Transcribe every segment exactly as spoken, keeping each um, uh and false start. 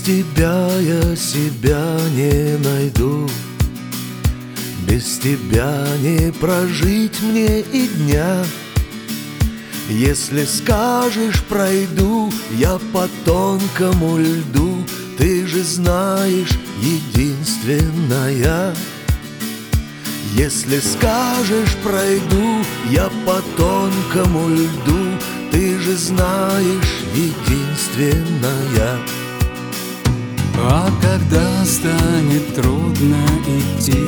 тебя я себя не найду, без тебя не прожить мне и дня. Если скажешь, пройду я по тонкому льду, ты же знаешь, единственная. Если скажешь, пройду я по тонкому льду, ты же знаешь, единственная. А когда станет трудно идти,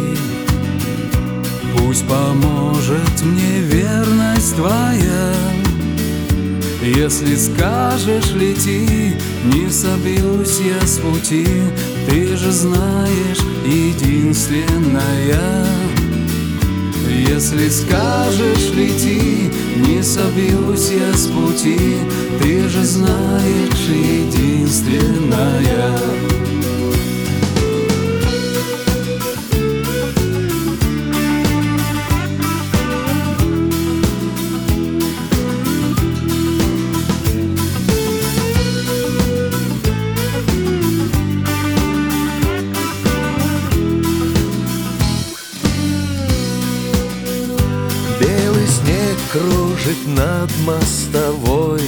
пусть поможет мне верность твоя. Если скажешь, лети, не собьюсь я с пути, ты же знаешь, единственная. Если скажешь, лети, не собьюсь я с пути, ты же знаешь, единственная. Белый снег кружит над мостовой,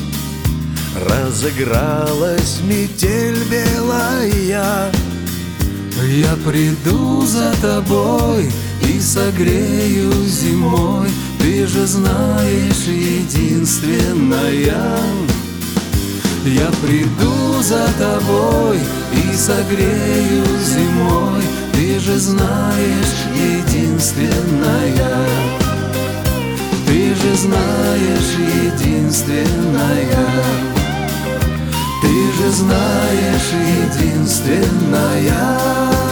разыгралась метель белая. Я приду за тобой и согрею зимой, ты же знаешь, единственная. Я приду за тобой и согрею зимой, ты же знаешь, единственная. Ты же знаешь, единственная. Ты же знаешь, единственная.